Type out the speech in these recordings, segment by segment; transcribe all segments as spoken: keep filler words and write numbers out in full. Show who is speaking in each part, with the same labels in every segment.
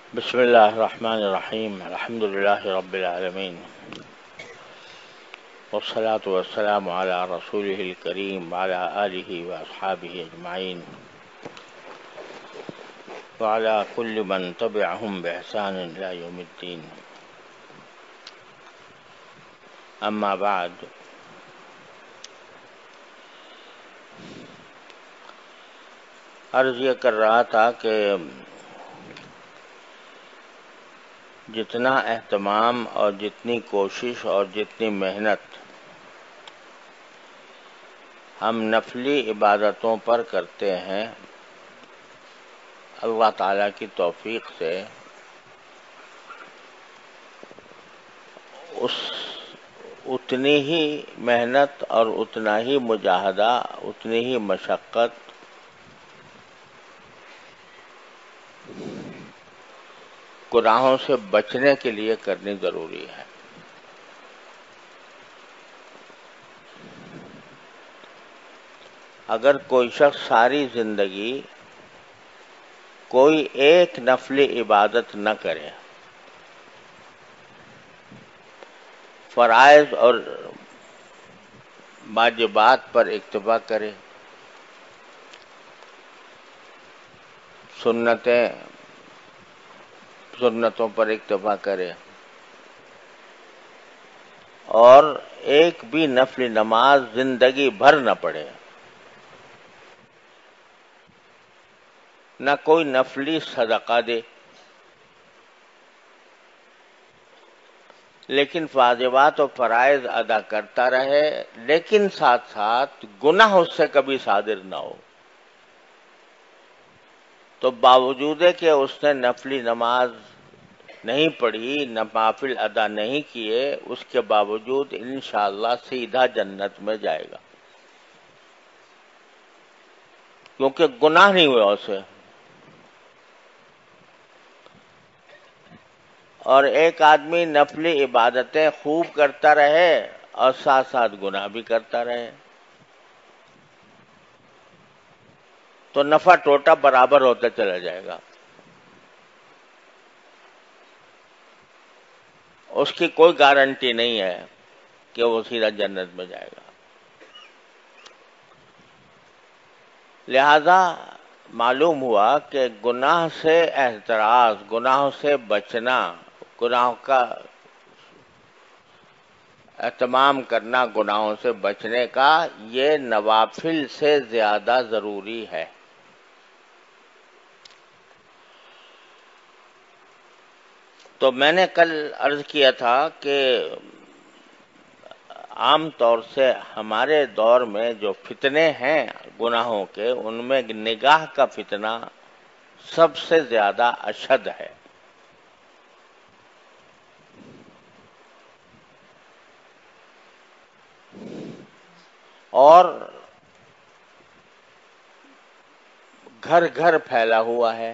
Speaker 1: بسم الله الرحمن الرحيم الحمد لله رب العالمين والصلاة والسلام على رسوله الكريم وعلى آله وأصحابه أجمعين وعلى كل من تبعهم بإحسان إلى يوم الدين. أما بعد، عرض یہ کر رہا تھا کہ جتنا اہتمام اور جتنی کوشش اور جتنی محنت ہم نفلی عبادتوں پر کرتے ہیں، اللہ تعالیٰ کی توفیق سے اس اتنی ہی محنت اور اتنا ہی مجاہدہ، اتنی ہی مشقت گناہوں سے بچنے کے لیے کرنی ضروری ہے۔ اگر کوئی شخص ساری زندگی کوئی ایک نفلی عبادت نہ کرے، فرائض اور واجبات پر اکتفا کرے، سنتیں سنتوں پر اکتفا کرے اور ایک بھی نفلی نماز زندگی بھر نہ پڑھے، نہ کوئی نفلی صدقہ دے، لیکن واجبات و فرائض ادا کرتا رہے، لیکن ساتھ ساتھ گناہ اس سے کبھی صادر نہ ہو، تو باوجود کہ اس نے نفلی نماز نہیں پڑھی، نوافل ادا نہیں کیے، اس کے باوجود انشاءاللہ سیدھا جنت میں جائے گا، کیونکہ گناہ نہیں ہوا اسے۔ اور ایک آدمی نفلی عبادتیں خوب کرتا رہے اور ساتھ ساتھ گناہ بھی کرتا رہے تو نفع ٹوٹا برابر ہوتا چلا جائے گا، اس کی کوئی گارنٹی نہیں ہے کہ وہ سیدھا جنت میں جائے گا۔ لہذا معلوم ہوا کہ گناہ سے احتراز، گناہوں سے بچنا، گناہوں کا اہتمام کرنا، گناہوں سے بچنے کا، یہ نوافل سے زیادہ ضروری ہے۔ تو میں نے کل عرض کیا تھا کہ عام طور سے ہمارے دور میں جو فتنے ہیں گناہوں کے، ان میں نگاہ کا فتنہ سب سے زیادہ اشد ہے۔ اور گھر گھر پھیلا ہوا ہے،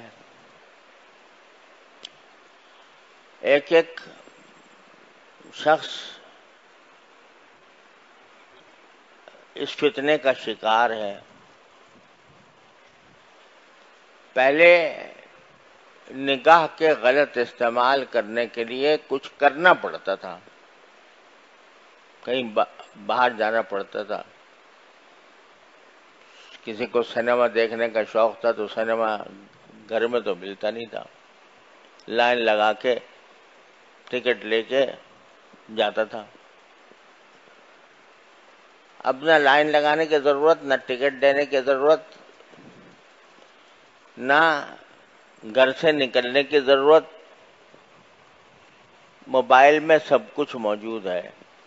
Speaker 1: ایک ایک شخص اس فتنے کا شکار ہے۔ پہلے نگاہ کے غلط استعمال کرنے کے لیے کچھ کرنا پڑتا تھا، کہیں باہر جانا پڑتا تھا، کسی کو سنیما دیکھنے کا شوق تھا تو سنیما گھر میں تو ملتا نہیں تھا، لائن لگا کے ٹکٹ لے کے جاتا تھا۔ اب نہ لائن لگانے کی ضرورت، نہ ٹکٹ دینے کی ضرورت، نہ گھر سے نکلنے کی ضرورت، موبائل میں سب کچھ موجود ہے۔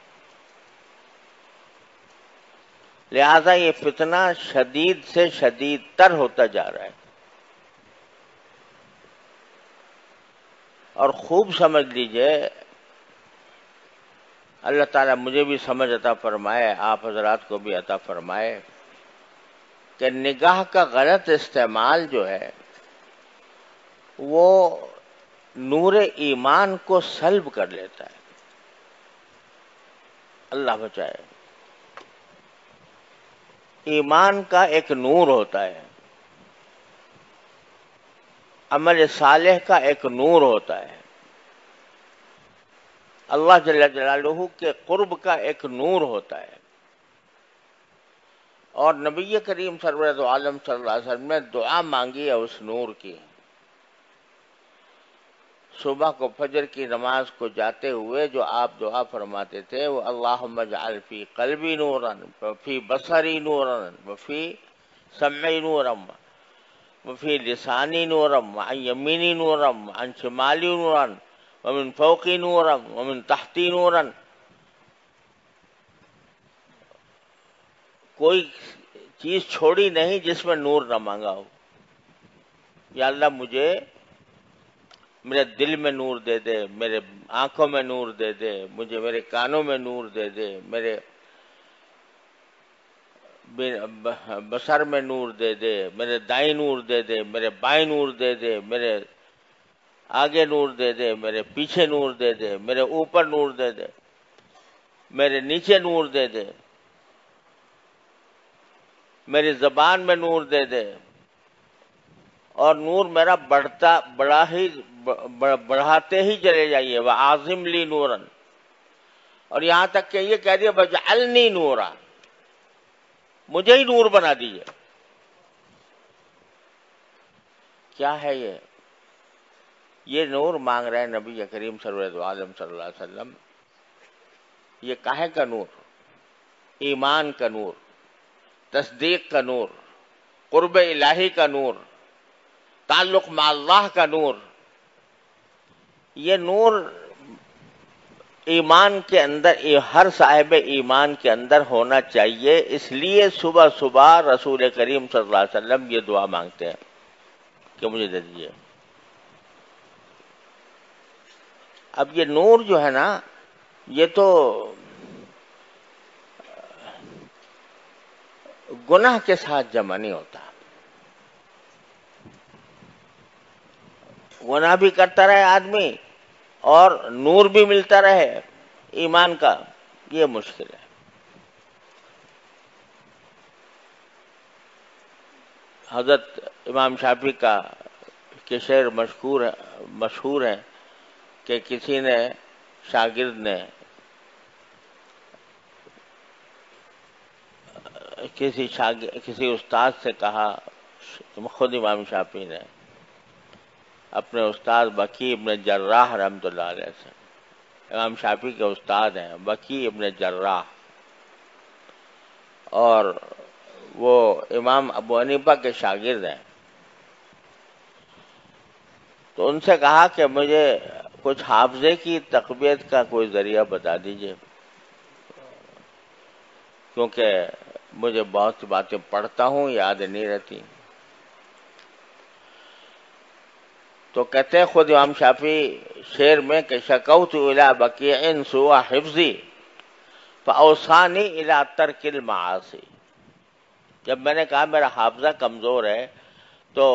Speaker 1: لہذا یہ فتنہ شدید سے شدید تر ہوتا جا رہا ہے، اور خوب سمجھ لیجئے، اللہ تعالیٰ مجھے بھی سمجھ عطا فرمائے، آپ حضرات کو بھی عطا فرمائے، کہ نگاہ کا غلط استعمال جو ہے وہ نور ایمان کو سلب کر لیتا ہے۔ اللہ بچائے۔ ایمان کا ایک نور ہوتا ہے، عمل صالح کا ایک نور ہوتا ہے، اللہ جل جلالہ کے قرب کا ایک نور ہوتا ہے، اور نبی کریم سرورت عالم صلی اللہ علیہ وسلم نے دعا مانگی ہے اس نور کی۔ صبح کو فجر کی نماز کو جاتے ہوئے جو آپ دعا فرماتے تھے وہ اللہم اجعل فی قلبی نورا وفی بصری نورا وفی سمعی نورا وفی لسانی نورا وعن یمینی نورا وعن شمالی نورا ومن فوقی نورا ومن تحتی نورا۔ کوئی چیز چھوڑی نہیں جس میں نور نہ مانگا ہو۔ یا اللہ مجھے میرے دل میں نور دے دے، میرے آنکھوں میں نور دے دے، مجھے میرے کانوں میں نور دے دے، میرے بصر میں نور دے دے، میرے دائیں نور دے دے، میرے بائیں نور دے دے، میرے آگے نور دے دے، میرے پیچھے نور دے دے، میرے اوپر نور دے دے، میرے نیچے نور دے دے، میری زبان میں نور دے دے، اور نور میرا بڑھتا بڑا ہی بڑھاتے ہی چلے جائیے۔ وَعَظِمْ لِي نُورًا، اور یہاں تک کہ یہ کہہ دیا وَاجْعَلْنِي نُورًا، مجھے ہی نور بنا دیجیے۔ کیا ہے یہ؟ یہ نور مانگ رہے ہیں نبی کریم سرورت عالم صلی اللہ علیہ وسلم۔ یہ کاہے کا نور؟ ایمان کا نور، تصدیق کا نور، قرب الہی کا نور، تعلق مع اللہ کا نور۔ یہ نور ایمان کے اندر، ہر صاحب ایمان کے اندر ہونا چاہیے۔ اس لیے صبح صبح رسول کریم صلی اللہ علیہ وسلم یہ دعا مانگتے ہیں کہ مجھے دے دیجیے۔ اب یہ نور جو ہے نا، یہ تو گناہ کے ساتھ جمع نہیں ہوتا۔ گناہ بھی کرتا رہے آدمی اور نور بھی ملتا رہے ایمان کا، یہ مشکل ہے۔ حضرت امام شافعی کا کہ شعر مشہور ہے مشہور ہے کہ کسی نے شاگرد نے کسی شاگرد کسی استاد سے کہا، خود امام شافعی نے اپنے استاد بکی ابن جراح رحمۃ اللہ علیہ سے، امام شافعی کے استاد ہیں بکی ابن جراح، اور وہ امام ابو حنیفہ کے شاگرد ہیں، تو ان سے کہا کہ مجھے کچھ حافظے کی تقویت کا کوئی ذریعہ بتا دیجئے، کیونکہ مجھے بہت سی باتیں پڑھتا ہوں یاد نہیں رہتی۔ تو کہتے ہیں خود امام شافعی شعر میں کہ شکوت الی بقیع سوء حفظی فاوصانی الی ترک المعاصی۔ جب میں نے کہا میرا حافظہ کمزور ہے تو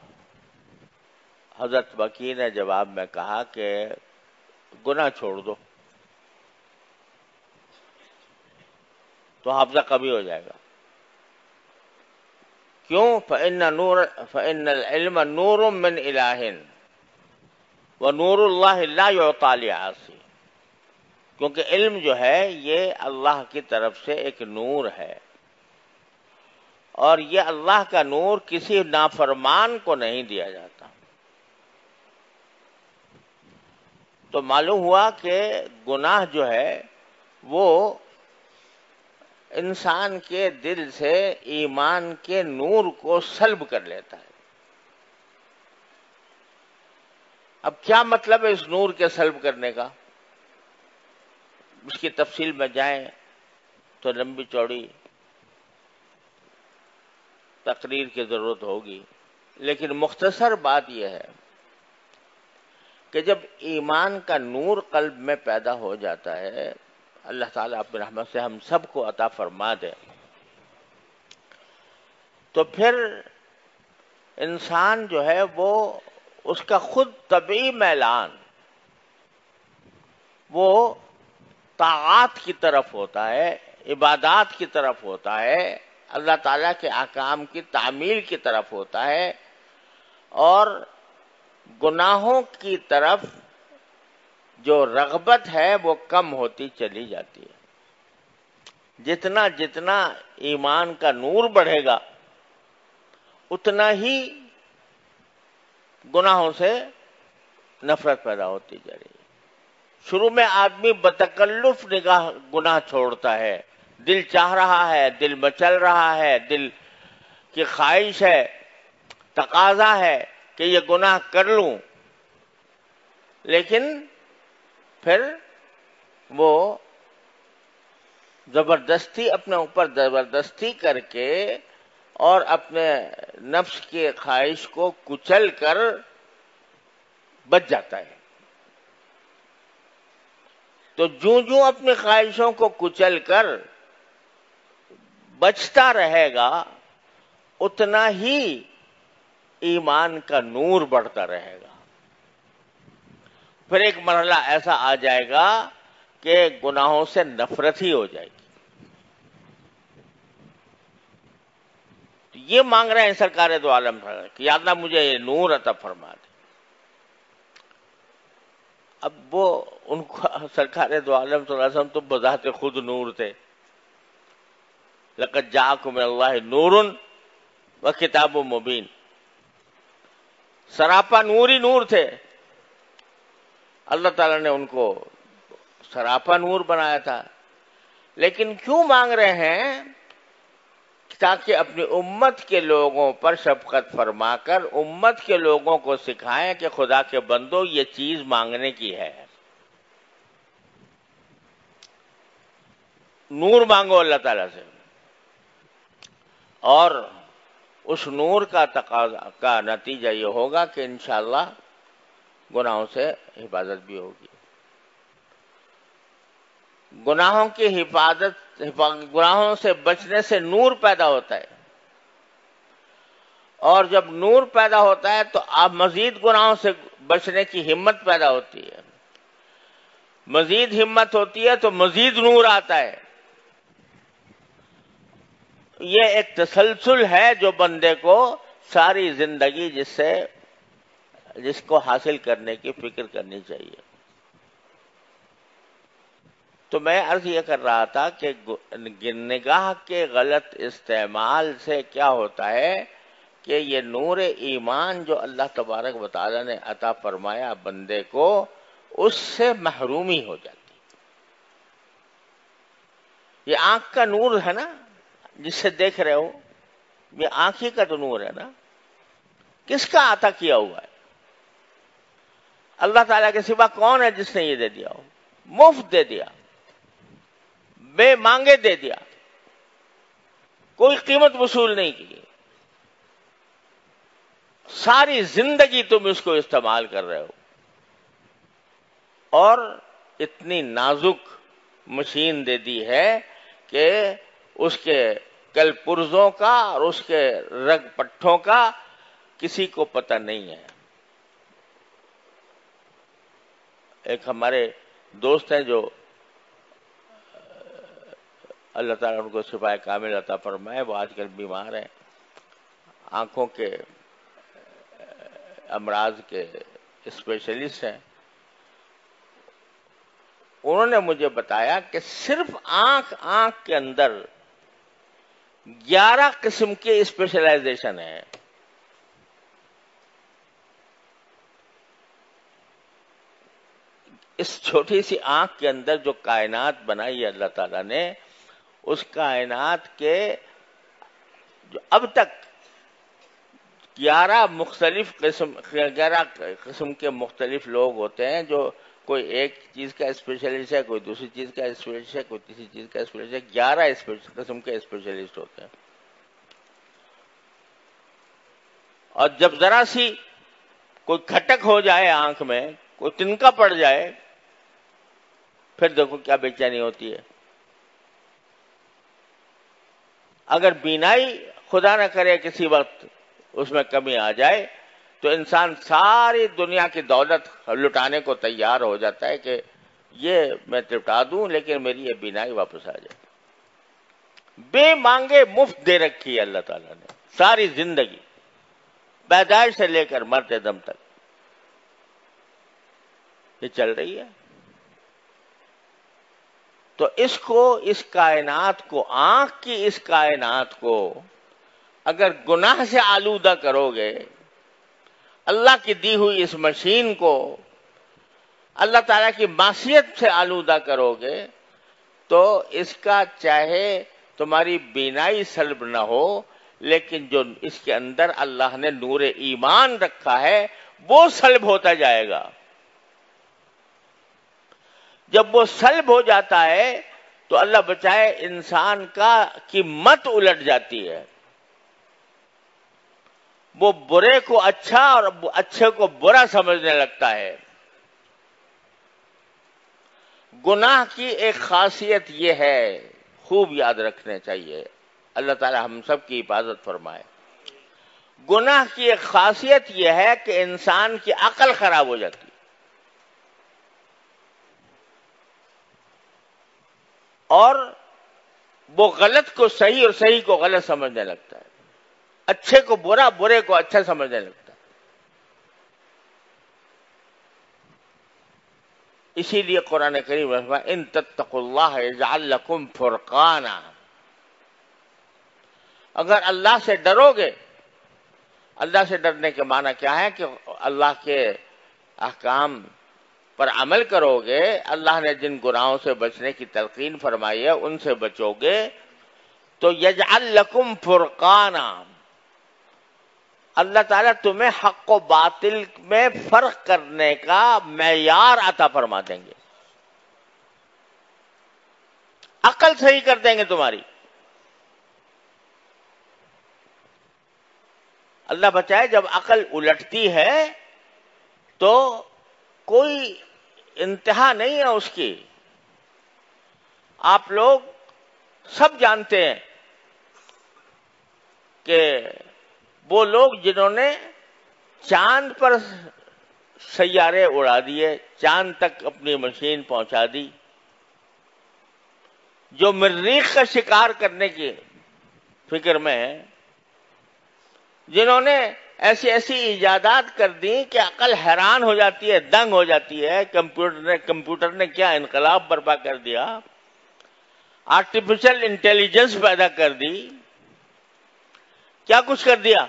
Speaker 1: حضرت بقی نے جواب میں کہا کہ گناہ چھوڑ دو تو حافظہ قوی ہو جائے گا۔ کیوں؟ فإن نور فإن العلم نور من الہ ونور اللہ لا یعطی لعاصی، کیونکہ علم جو ہے یہ اللہ کی طرف سے ایک نور ہے، اور یہ اللہ کا نور کسی نافرمان کو نہیں دیا جاتا۔ تو معلوم ہوا کہ گناہ جو ہے وہ انسان کے دل سے ایمان کے نور کو سلب کر لیتا ہے۔ اب کیا مطلب ہے اس نور کے سلب کرنے کا؟ اس کی تفصیل میں جائیں تو لمبی چوڑی تقریر کی ضرورت ہوگی، لیکن مختصر بات یہ ہے کہ جب ایمان کا نور قلب میں پیدا ہو جاتا ہے، اللہ تعالیٰ اپنی رحمت سے ہم سب کو عطا فرما دے، تو پھر انسان جو ہے وہ اس کا خود طبعی میلان وہ طاعات کی طرف ہوتا ہے، عبادات کی طرف ہوتا ہے، اللہ تعالیٰ کے احکام کی تعمیل کی طرف ہوتا ہے، اور گناہوں کی طرف جو رغبت ہے وہ کم ہوتی چلی جاتی ہے. جتنا جتنا ایمان کا نور بڑھے گا اتنا ہی گناہوں سے نفرت پیدا ہوتی جا رہی ہے. شروع میں آدمی بتکلف نگاہ گناہ چھوڑتا ہے، دل چاہ رہا ہے، دل مچل رہا ہے، دل کی خواہش ہے، تقاضا ہے کہ یہ گناہ کر لوں، لیکن پھر وہ زبردستی اپنے اوپر زبردستی کر کے اور اپنے نفس کی خواہش کو کچل کر بچ جاتا ہے. تو جوں جوں اپنی خواہشوں کو کچل کر بچتا رہے گا اتنا ہی ایمان کا نور بڑھتا رہے گا. پھر ایک مرحلہ ایسا آ جائے گا کہ گناہوں سے نفرت ہی ہو جائے گی. یہ مانگ رہے ہیں سرکار دو عالم کہ یا اللہ مجھے یہ نور عطا فرما دے. اب وہ ان کو سرکار دو عالم صلی اللہ علیہ وسلم تو بذات خود نور تھے. لقد جاءکم من اللہ نور و کتاب مبین، سراپا نور ہی نور تھے. اللہ تعالیٰ نے ان کو سراپا نور بنایا تھا. لیکن کیوں مانگ رہے ہیں؟ تاکہ اپنی امت کے لوگوں پر شفقت فرما کر امت کے لوگوں کو سکھائیں کہ خدا کے بندو یہ چیز مانگنے کی ہے. نور مانگو اللہ تعالیٰ سے، اور اس نور کا تقاضا کا نتیجہ یہ ہوگا کہ انشاءاللہ گناہوں سے حفاظت بھی ہوگی. گناہوں کی حفاظت گناہوں سے بچنے سے نور پیدا ہوتا ہے، اور جب نور پیدا ہوتا ہے تو آپ مزید گناہوں سے بچنے کی ہمت پیدا ہوتی ہے. مزید ہمت ہوتی ہے تو مزید نور آتا ہے. یہ ایک تسلسل ہے جو بندے کو ساری زندگی جس سے جس کو حاصل کرنے کی فکر کرنی چاہیے. تو میں عرض یہ کر رہا تھا کہ نگاہ کے غلط استعمال سے کیا ہوتا ہے کہ یہ نور ایمان جو اللہ تبارک و تعالی نے عطا فرمایا بندے کو، اس سے محرومی ہو جاتی. یہ آنکھ کا نور ہے نا جس سے دیکھ رہے ہو، یہ آنکھ ہی کا تو نور ہے نا. کس کا عطا کیا ہوا ہے؟ اللہ تعالیٰ کے سوا کون ہے جس نے یہ دے دیا ہو؟ مفت دے دیا، بے مانگے دے دیا، کوئی قیمت وصول نہیں کی. ساری زندگی تم اس کو استعمال کر رہے ہو، اور اتنی نازک مشین دے دی ہے کہ اس کے کل پرزوں کا اور اس کے رگ پٹھوں کا کسی کو پتہ نہیں ہے. ایک ہمارے دوست ہیں جو اللہ تعالیٰ ان کو شفائے کامل عطا فرمائے، وہ آج کل بیمار ہیں، آنکھوں کے امراض کے اسپیشلسٹ ہیں. انہوں نے مجھے بتایا کہ صرف آنکھ آنکھ کے اندر گیارہ قسم کے اسپیشلائزیشن ہیں. اس چھوٹی سی آنکھ کے اندر جو کائنات بنائی ہے اللہ تعالیٰ نے، اس کائنات کے جو اب تک گیارہ مختلف قسم گیارہ قسم کے مختلف لوگ ہوتے ہیں، جو کوئی ایک چیز کا اسپیشلسٹ ہے، کوئی دوسری چیز کا اسپیشلسٹ ہے، کوئی تیسری چیز کا اسپیشلسٹ ہے. گیارہ قسم کے اسپیشلسٹ ہوتے ہیں. اور جب ذرا سی کوئی کھٹک ہو جائے آنکھ میں، کوئی تنکا پڑ جائے، پھر دیکھو کیا بے چینی ہوتی ہے. اگر بینائی خدا نہ کرے کسی وقت اس میں کمی آ جائے تو انسان ساری دنیا کی دولت لٹانے کو تیار ہو جاتا ہے کہ یہ میں لٹا دوں لیکن میری یہ بینائی واپس آ جائے. بے مانگے مفت دے رکھی ہے اللہ تعالیٰ نے ساری زندگی، پیدائش سے لے کر مرتے دم تک. یہ چل رہی ہے. تو اس کو، اس کائنات کو، آنکھ کی اس کائنات کو اگر گناہ سے آلودہ کرو گے، اللہ کی دی ہوئی اس مشین کو اللہ تعالیٰ کی معصیت سے آلودہ کرو گے، تو اس کا چاہے تمہاری بینائی سلب نہ ہو، لیکن جو اس کے اندر اللہ نے نور ایمان رکھا ہے وہ سلب ہوتا جائے گا. جب وہ سلب ہو جاتا ہے تو اللہ بچائے انسان کا کی مت الٹ جاتی ہے. وہ برے کو اچھا اور اچھے کو برا سمجھنے لگتا ہے. گناہ کی ایک خاصیت یہ ہے، خوب یاد رکھنے چاہیے، اللہ تعالی ہم سب کی حفاظت فرمائے. گناہ کی ایک خاصیت یہ ہے کہ انسان کی عقل خراب ہو جاتی ہے، اور وہ غلط کو صحیح اور صحیح کو غلط سمجھنے لگتا ہے، اچھے کو برا، برے کو اچھا سمجھنے لگتا ہے. اسی لیے قرآن کریم میں فرمایا ان تتقوا اللہ یجعل لکم فرقانا، اگر اللہ سے ڈرو گے. اللہ سے ڈرنے کے معنی کیا ہے؟ کہ اللہ کے احکام پر عمل کرو گے، اللہ نے جن گناہوں سے بچنے کی تلقین فرمائی ہے ان سے بچو گے، تو یجعل لکم فرقانا، اللہ تعالیٰ تمہیں حق و باطل میں فرق کرنے کا معیار عطا فرما دیں گے، عقل صحیح کر دیں گے تمہاری. اللہ بچائے جب عقل الٹتی ہے تو کوئی انتہا نہیں ہے اس کی. آپ لوگ سب جانتے ہیں کہ وہ لوگ جنہوں نے چاند پر سیارے اڑا دیے، چاند تک اپنی مشین پہنچا دی، جو مریخ کا شکار کرنے کی فکر میں ہے، جنہوں نے ایسی ایسی ایجادات کر دی کہ عقل حیران ہو جاتی ہے، دنگ ہو جاتی ہے. کمپیوٹر نے کمپیوٹر نے کیا انقلاب برپا کر دیا، آرٹیفیشل انٹیلیجنس پیدا کر دی، کیا کچھ کر دیا.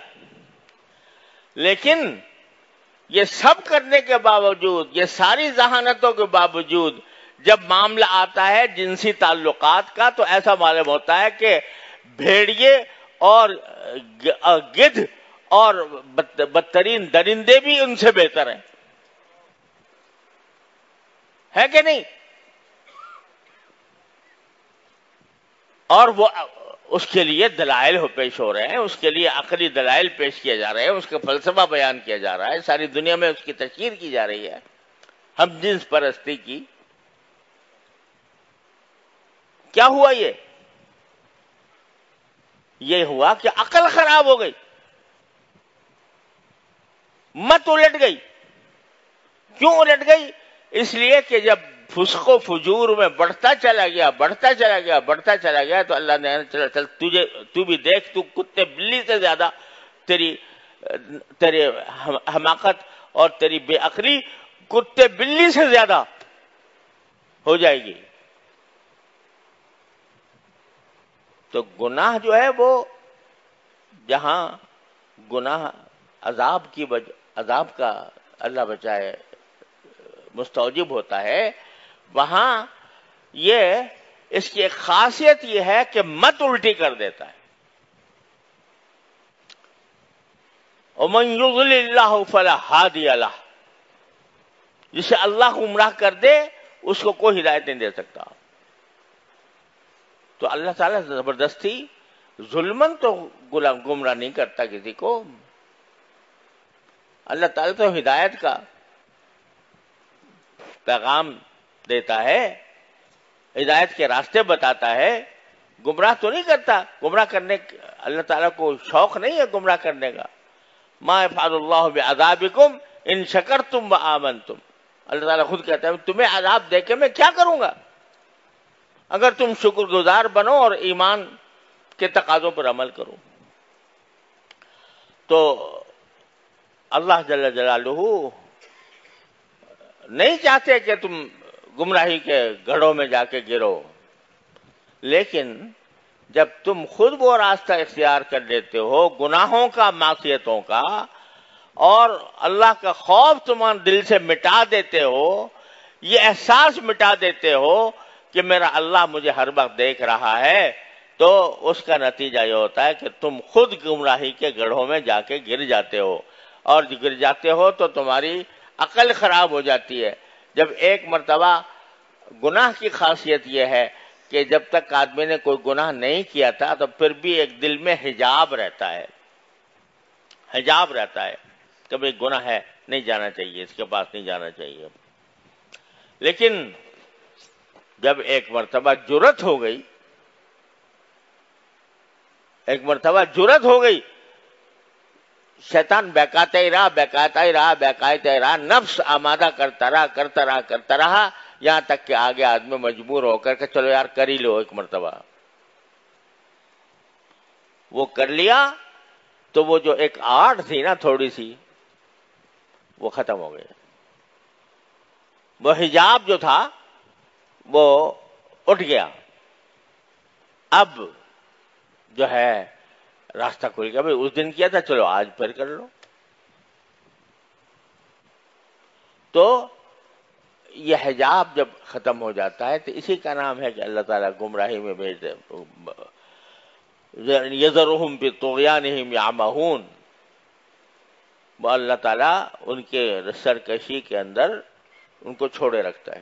Speaker 1: لیکن یہ سب کرنے کے باوجود، یہ ساری ذہانتوں کے باوجود، جب معاملہ آتا ہے جنسی تعلقات کا تو ایسا معلوم ہوتا ہے کہ بھیڑیے اور گدھ اور بدترین درندے بھی ان سے بہتر ہیں، ہے کہ نہیں؟ اور وہ اس کے لیے دلائل پیش ہو رہے ہیں، اس کے لیے عقلی دلائل پیش کیے جا رہے ہیں، اس کا فلسفہ بیان کیا جا رہا ہے، ساری دنیا میں اس کی تشہیر کی جا رہی ہے، ہم جنس پرستی کی. کیا ہوا؟ یہ یہ ہوا کہ عقل خراب ہو گئی، مت الٹ گئی. کیوں الٹ گئی؟ اس لیے کہ جب فسق و فجور میں بڑھتا چلا گیا بڑھتا چلا گیا بڑھتا چلا گیا تو اللہ نے چل چل تجھے تو بھی دیکھ، تو کتے بلی سے زیادہ تیری تیری حماقت اور تیری بے عقلی کتے بلی سے زیادہ ہو جائے گی. تو گناہ جو ہے وہ جہاں گناہ عذاب کی وجہ عذاب کا اللہ بچائے مستوجب ہوتا ہے، وہاں یہ اس کی ایک خاصیت یہ ہے کہ مت الٹی کر دیتا ہے. وَمَن يُضْلِلِ اللَّهُ فَلَا هَادِيَ لَهُ، جسے اللہ گمراہ کر دے اس کو کوئی ہدایت نہیں دے سکتا. تو اللہ تعالیٰ زبردستی ظلمن تو گمراہ نہیں کرتا کسی کو. اللہ تعالیٰ تو ہدایت کا پیغام دیتا ہے، ہدایت کے راستے بتاتا ہے، گمراہ تو نہیں کرتا. گمراہ کرنے اللہ تعالیٰ کو شوق نہیں ہے گمراہ کرنے کا. ما یفعل اللہ بعذابکم ان شکرتم وآمنتم، اللہ تعالیٰ خود کہتا ہے تمہیں عذاب دے کے میں کیا کروں گا اگر تم شکر گزار بنو اور ایمان کے تقاضوں پر عمل کرو. تو اللہ جل جلالہ نہیں چاہتے کہ تم گمراہی کے گڑھوں میں جا کے گرو، لیکن جب تم خود وہ راستہ اختیار کر لیتے ہو گناہوں کا، معصیتوں کا، اور اللہ کا خوف تمہارے دل سے مٹا دیتے ہو، یہ احساس مٹا دیتے ہو کہ میرا اللہ مجھے ہر وقت دیکھ رہا ہے، تو اس کا نتیجہ یہ ہوتا ہے کہ تم خود گمراہی کے گڑھوں میں جا کے گر جاتے ہو، اور گر جاتے ہو تو تمہاری عقل خراب ہو جاتی ہے۔ جب ایک مرتبہ گناہ کی خاصیت یہ ہے کہ جب تک آدمی نے کوئی گناہ نہیں کیا تھا تو پھر بھی ایک دل میں حجاب رہتا ہے، حجاب رہتا ہے کہ بھئی گناہ ہے، نہیں جانا چاہیے، اس کے پاس نہیں جانا چاہیے۔ لیکن جب ایک مرتبہ جرأت ہو گئی، ایک مرتبہ جرأت ہو گئی، شیطان بہکاتا ہی رہا بہکاتا ہی رہا بہکاتا ہی رہا، نفس آمادہ کرتا رہا کرتا رہا کرتا رہا یہاں تک کہ آگے آدمی مجبور ہو کر کہ چلو یار کر ہی لو ایک مرتبہ۔ وہ کر لیا تو وہ جو ایک آڑ تھی نا تھوڑی سی، وہ ختم ہو گئی، وہ حجاب جو تھا وہ اٹھ گیا۔ اب جو ہے راستہ کھل گیا، بھائی اس دن کیا تھا چلو آج پھر کر لو۔ تو یہ حجاب جب ختم ہو جاتا ہے تو اسی کا نام ہے کہ اللہ تعالیٰ گمراہی میں بھیج دے، یذرہم فی طغیانہم یعمہون، وہ اللہ تعالیٰ ان کے سرکشی کے اندر ان کو چھوڑے رکھتا ہے۔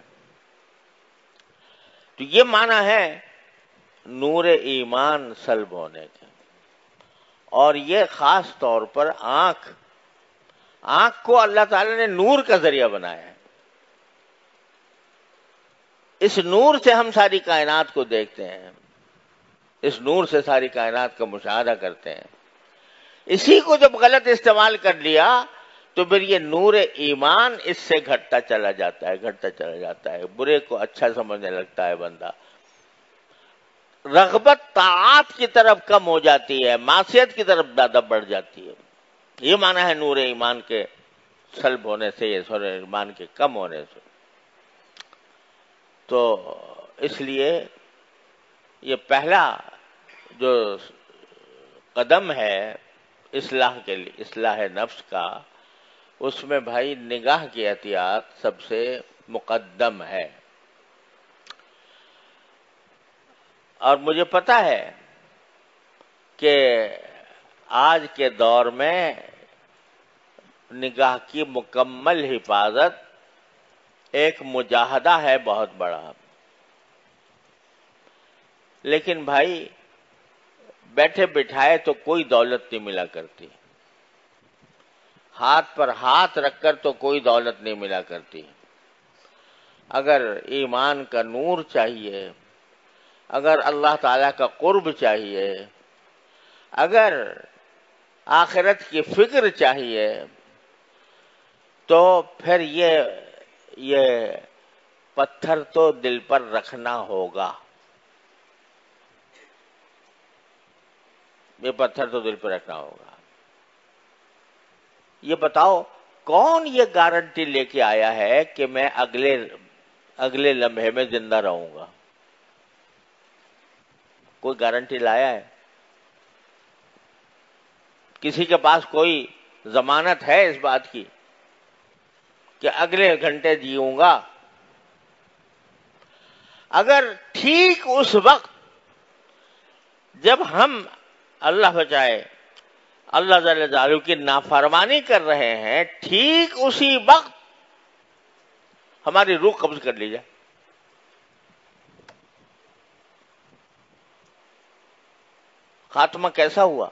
Speaker 1: تو یہ معنی ہے نور ایمان سلب ہونے کے، اور یہ خاص طور پر آنکھ آنکھ کو اللہ تعالیٰ نے نور کا ذریعہ بنایا ہے۔ اس نور سے ہم ساری کائنات کو دیکھتے ہیں، اس نور سے ساری کائنات کا مشاہدہ کرتے ہیں۔ اسی کو جب غلط استعمال کر لیا تو پھر یہ نور ایمان اس سے گھٹتا چلا جاتا ہے گھٹتا چلا جاتا ہے برے کو اچھا سمجھنے لگتا ہے بندہ، رغبت طاعات کی طرف کم ہو جاتی ہے، معصیت کی طرف زیادہ بڑھ جاتی ہے۔ یہ معنی ہے نور ایمان کے سلب ہونے سے، یہ نور ایمان کے کم ہونے سے۔ تو اس لیے یہ پہلا جو قدم ہے اصلاح کے لیے، اصلاح نفس کا، اس میں بھائی نگاہ کی احتیاط سب سے مقدم ہے۔ اور مجھے پتا ہے کہ آج کے دور میں نگاہ کی مکمل حفاظت ایک مجاہدہ ہے بہت بڑا، لیکن بھائی بیٹھے بٹھائے تو کوئی دولت نہیں ملا کرتی، ہاتھ پر ہاتھ رکھ کر تو کوئی دولت نہیں ملا کرتی۔ اگر ایمان کا نور چاہیے، اگر اللہ تعالیٰ کا قرب چاہیے، اگر آخرت کی فکر چاہیے، تو پھر یہ یہ پتھر تو دل پر رکھنا ہوگا، یہ پتھر تو دل پر رکھنا ہوگا۔ یہ بتاؤ کون یہ گارنٹی لے کے آیا ہے کہ میں اگلے اگلے لمحے میں زندہ رہوں گا؟ کوئی گارنٹی لایا ہے؟ کسی کے پاس کوئی ضمانت ہے اس بات کی کہ اگلے گھنٹے جیوں گا؟ اگر ٹھیک اس وقت جب ہم اللہ بچائے اللہ جل جلالہ کی نافرمانی کر رہے ہیں، ٹھیک اسی وقت ہماری روح قبض کر لی جائے، خاتمہ کیسا ہوا؟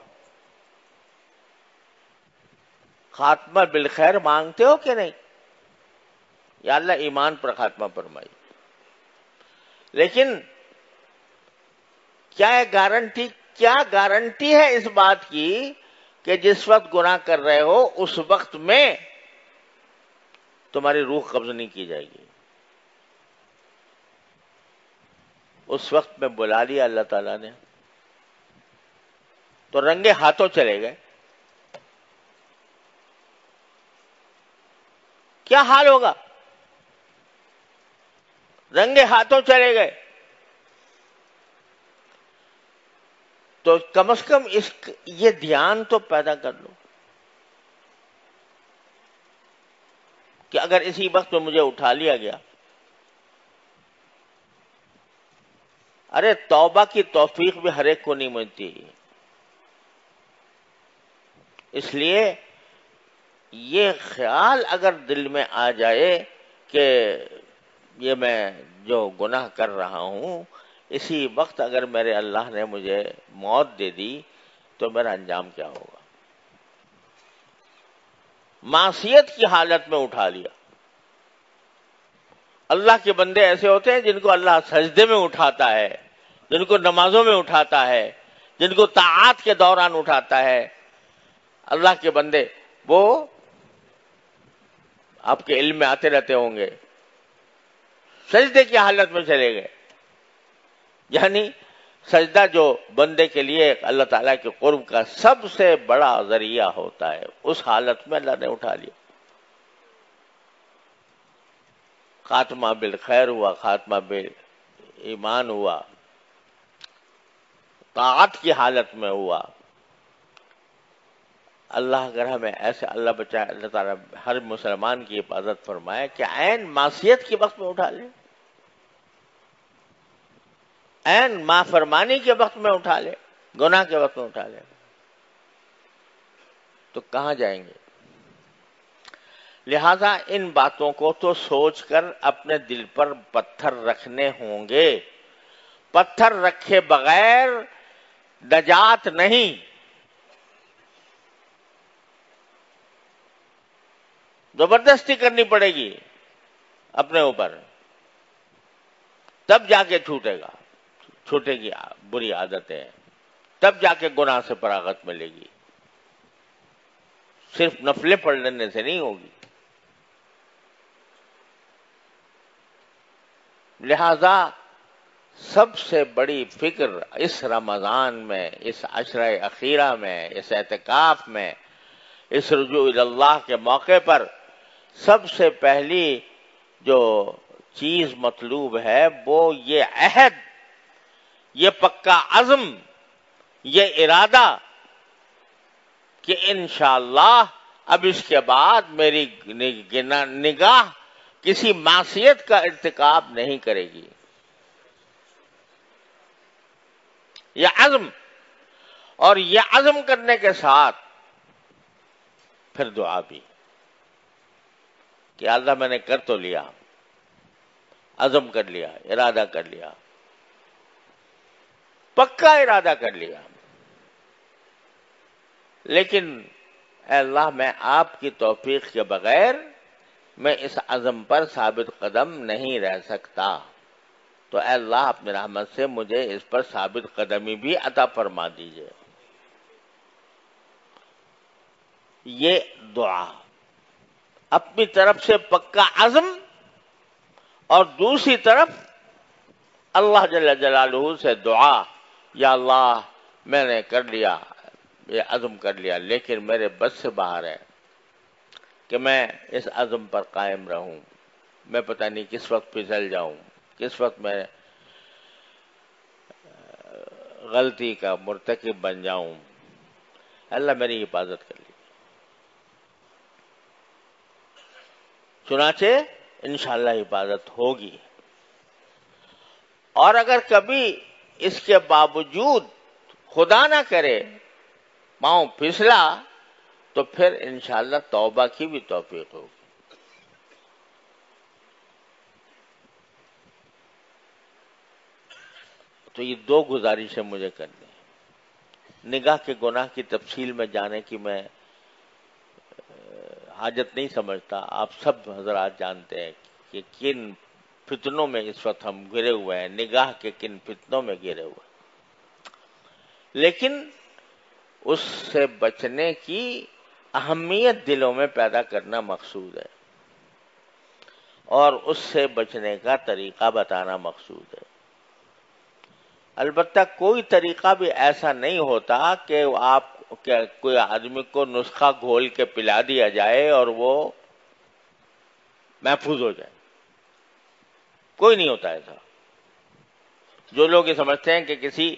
Speaker 1: خاتمہ بالخیر مانگتے ہو کہ نہیں؟ یا اللہ ایمان پر خاتمہ فرمائی۔ لیکن کیا گارنٹی کیا گارنٹی ہے اس بات کی کہ جس وقت گناہ کر رہے ہو اس وقت میں تمہاری روح قبض نہیں کی جائے گی؟ اس وقت میں بلا لیا اللہ تعالیٰ نے تو رنگے ہاتھوں چلے گئے، کیا حال ہوگا؟ رنگے ہاتھوں چلے گئے. تو کم از کم اس یہ دھیان تو پیدا کر لو کہ اگر اسی وقت میں مجھے اٹھا لیا گیا. ارے توبہ کی توفیق بھی ہر ایک کو نہیں ملتی. اس لیے یہ خیال اگر دل میں آ جائے کہ یہ میں جو گناہ کر رہا ہوں، اسی وقت اگر میرے اللہ نے مجھے موت دے دی تو میرا انجام کیا ہوگا. معصیت کی حالت میں اٹھا لیا. اللہ کے بندے ایسے ہوتے ہیں جن کو اللہ سجدے میں اٹھاتا ہے، جن کو نمازوں میں اٹھاتا ہے، جن کو طاعات کے دوران اٹھاتا ہے. اللہ کے بندے وہ آپ کے علم میں آتے رہتے ہوں گے، سجدے کی حالت میں چلے گئے. یعنی سجدہ جو بندے کے لیے اللہ تعالیٰ کے قرب کا سب سے بڑا ذریعہ ہوتا ہے، اس حالت میں اللہ نے اٹھا لیا. خاتمہ بالخیر ہوا، خاتمہ بال ایمان ہوا، طاعت کی حالت میں ہوا. اللہ اگر ہمیں ایسے اللہ بچائے، اللہ تعالیٰ ہر مسلمان کی حفاظت فرمائے کہ عین معصیت کے وقت میں اٹھا لے، عین نافرمانی کے وقت میں اٹھا لے، گناہ کے وقت میں اٹھا لے، تو کہاں جائیں گے؟ لہذا ان باتوں کو تو سوچ کر اپنے دل پر پتھر رکھنے ہوں گے. پتھر رکھے بغیر نجات نہیں. زبردستی کرنی پڑے گی اپنے اوپر، تب جا کے چھوٹے گا، چھوٹے گی بری عادتیں، تب جا کے گناہ سے فراغت ملے گی. صرف نفلیں پڑھ لینے سے نہیں ہوگی. لہذا سب سے بڑی فکر اس رمضان میں، اس عشرہ اخیرہ میں، اس اعتکاف میں، اس رجوع اللہ کے موقع پر سب سے پہلی جو چیز مطلوب ہے وہ یہ عہد، یہ پکا عزم، یہ ارادہ کہ انشاءاللہ اب اس کے بعد میری نگاہ کسی معصیت کا ارتکاب نہیں کرے گی. یہ عزم، اور یہ عزم کرنے کے ساتھ پھر دعا بھی کہ اللہ میں نے کر تو لیا، عزم کر لیا، ارادہ کر لیا، پکا ارادہ کر لیا، لیکن اے اللہ میں آپ کی توفیق کے بغیر میں اس عزم پر ثابت قدم نہیں رہ سکتا. تو اے اللہ اپنی رحمت سے مجھے اس پر ثابت قدمی بھی عطا فرما دیجئے. یہ دعا اپنی طرف سے پکا عزم، اور دوسری طرف اللہ جل جلالہ سے دعا، یا اللہ میں نے کر لیا، یہ عزم کر لیا، لیکن میرے بس سے باہر ہے کہ میں اس عزم پر قائم رہوں. میں پتہ نہیں کس وقت پھسل جاؤں، کس وقت میں غلطی کا مرتکب بن جاؤں. اللہ میری حفاظت کر لی. چنانچہ انشاءاللہ حفاظت ہوگی. اور اگر کبھی اس کے باوجود خدا نہ کرے پاؤں پھسلا تو پھر انشاءاللہ توبہ کی بھی توفیق ہوگی. تو یہ دو گزارشیں مجھے کرنی ہیں. نگاہ کے گناہ کی تفصیل میں جانے کی میں حاجت نہیں سمجھتا. آپ سب حضرات جانتے ہیں کہ کن فتنوں میں اس وقت ہم گرے ہوئے ہیں، نگاہ کے کن فتنوں میں گرے ہوئے ہیں. لیکن اس سے بچنے کی اہمیت دلوں میں پیدا کرنا مقصود ہے، اور اس سے بچنے کا طریقہ بتانا مقصود ہے. البتہ کوئی طریقہ بھی ایسا نہیں ہوتا کہ آپ کہ کوئی آدمی کو نسخہ گھول کے پلا دیا جائے اور وہ محفوظ ہو جائے. کوئی نہیں ہوتا ایسا. جو لوگ یہ سمجھتے ہیں کہ کسی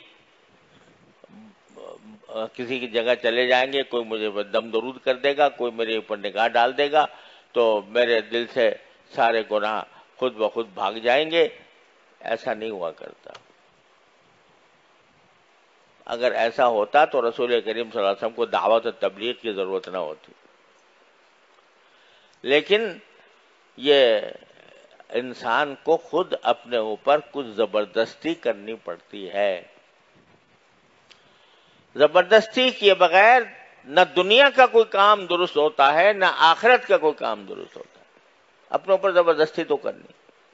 Speaker 1: کسی کی جگہ چلے جائیں گے، کوئی مجھے دم درود کر دے گا، کوئی میرے اوپر نگاہ ڈال دے گا تو میرے دل سے سارے گناہ خود بخود بھاگ جائیں گے، ایسا نہیں ہوا کرتا. اگر ایسا ہوتا تو رسول کریم صلی اللہ علیہ وسلم کو دعوت و تبلیغ کی ضرورت نہ ہوتی. لیکن یہ انسان کو خود اپنے اوپر کچھ زبردستی کرنی پڑتی ہے. زبردستی کیے بغیر نہ دنیا کا کوئی کام درست ہوتا ہے، نہ آخرت کا کوئی کام درست ہوتا ہے. اپنے اوپر زبردستی تو کرنی.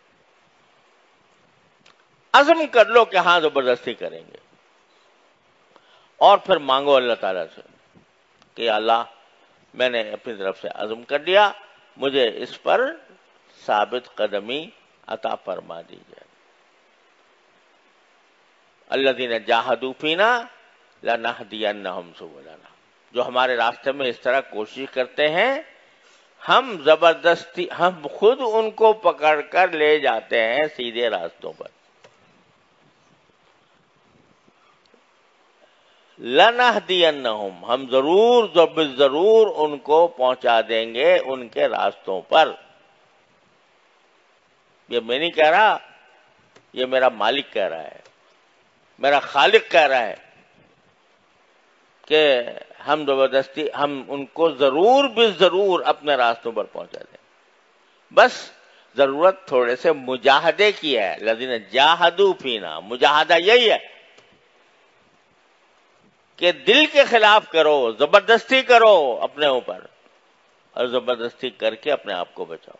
Speaker 1: عزم کر لو کہ ہاں زبردستی کریں گے، اور پھر مانگو اللہ تعالیٰ سے کہ اللہ میں نے اپنی طرف سے عزم کر لیا، مجھے اس پر ثابت قدمی عطا فرما دیجیے. الذین جاہدوا فینا لنہدینہم سبلنا، جو ہمارے راستے میں اس طرح کوشش کرتے ہیں، ہم زبردستی ہم خود ان کو پکڑ کر لے جاتے ہیں سیدھے راستوں پر. لنہدینہم، ہم ضرور ضرور ان کو پہنچا دیں گے ان کے راستوں پر. یہ میں نہیں کہہ رہا، یہ میرا مالک کہہ رہا ہے، میرا خالق کہہ رہا ہے کہ ہم زبردستی ہم ان کو ضرور بھی ضرور اپنے راستوں پر پہنچا دیں. بس ضرورت تھوڑے سے مجاہدے کی ہے. الذین جاہدوا فینا، مجاہدہ یہی ہے کہ دل کے خلاف کرو، زبردستی کرو اپنے اوپر، اور زبردستی کر کے اپنے آپ کو بچاؤ.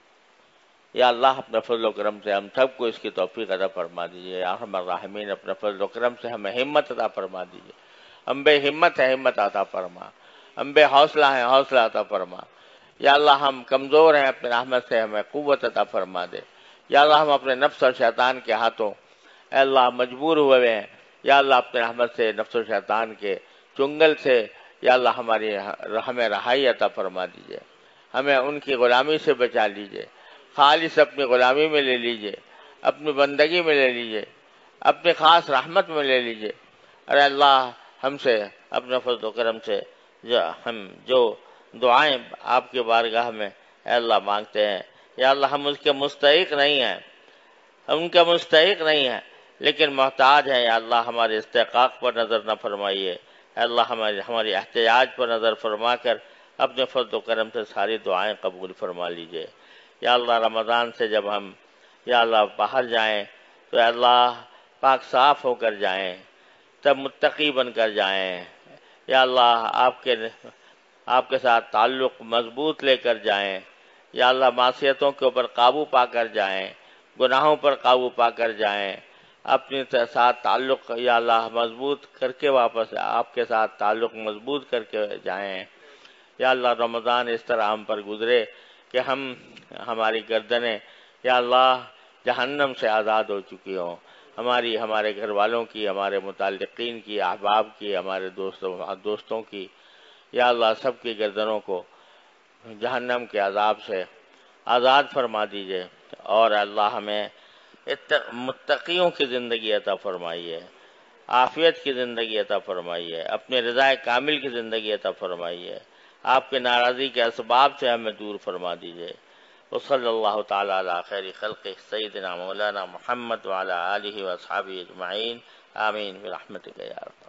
Speaker 1: یا اللہ اپنے فضل و کرم سے ہم سب کو اس کی توفیق عطا فرما دیجیے. یا ارحم الراحمین اپنے فضل و کرم سے ہمیں ہمت عطا فرما دیجیے. ہم بے ہمت ہیں، ہمت عطا فرما. ہم بے حوصلہ ہیں، حوصلہ عطا فرما. یا اللہ ہم کمزور ہیں، اپنے رحمت سے ہمیں قوت عطا فرما دے. یا اللہ ہم اپنے نفس اور شیطان کے ہاتھوں اے اللہ مجبور ہوئے ہیں. یا اللہ اپنے رحمت سے نفس و شیطان کے چنگل سے یا اللہ ہماری ہمیں رہائی عطا فرما دیجیے. ہمیں ان کی غلامی سے بچا لیجیے. خالص اپنی غلامی میں لے لیجیے، اپنی بندگی میں لے لیجیے، اپنی خاص رحمت میں لے لیجیے. ارے اللہ ہم سے اپنے فضل و کرم سے جو ہم جو دعائیں آپ کے بارگاہ میں اے اللہ مانگتے ہیں، یا اللہ ہم اس کے مستحق نہیں ہیں، ہم ان کا مستحق نہیں ہیں، لیکن محتاج ہیں. یا اللہ ہمارے استحقاق پر نظر نہ فرمائیے. اے اللہ ہماری ہماری احتیاج پر نظر فرما کر اپنے فضل و کرم سے ساری دعائیں قبول فرما لیجیے. یا اللہ رمضان سے جب ہم یا اللہ باہر جائیں تو اے اللہ پاک صاف ہو کر جائیں، تب متقی بن کر جائیں. یا اللہ آپ کے آپ کے ساتھ تعلق مضبوط لے کر جائیں. یا اللہ معصیتوں کے اوپر قابو پا کر جائیں، گناہوں پر قابو پا کر جائیں، اپنے ساتھ تعلق یا اللہ مضبوط کر کے واپس آپ کے ساتھ تعلق مضبوط کر کے جائیں. یا اللہ رمضان اس طرح ہم پر گزرے کہ ہم ہماری گردنیں یا اللہ جہنم سے آزاد ہو چکی ہوں، ہماری ہمارے گھر والوں کی، ہمارے متعلقین کی، احباب کی، ہمارے دوستوں دوستوں کی یا اللہ سب کی گردنوں کو جہنم کے عذاب سے آزاد فرما دیجیے. اور اللہ ہمیں متقیوں کی زندگی عطا فرمائیے، عافیت کی زندگی عطا فرمائیے، اپنے رضا کامل کی زندگی عطا فرمائیے. آپ کے ناراضی کے اسباب سے ہمیں دور فرما دیجیے. وصلی اللہ تعالی علی خیر خلق سیدنا مولانا محمد وعلی آلہ واصحابہ اجمعین. آمین برحمتک یا رب.